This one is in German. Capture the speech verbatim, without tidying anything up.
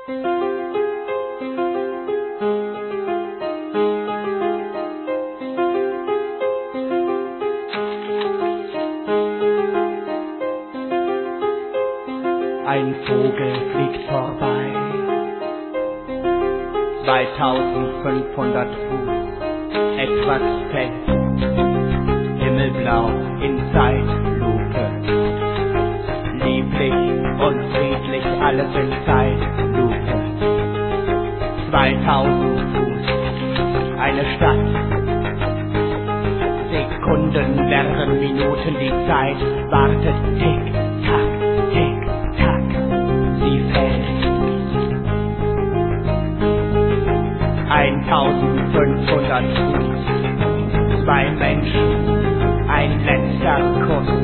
Ein Vogel fliegt vorbei, zweitausendfünfhundert Fuß, etwas fällt, himmelblau in Zeitlupe. Lieblich und friedlich, alles in Zeitlupe. zweitausend Fuß, eine Stadt. Sekunden werden Minuten, die Zeit wartet, tick, tack, tick, tack, sie fällt. eintausendfünfhundert Fuß, zwei Menschen, ein letzter Kuss.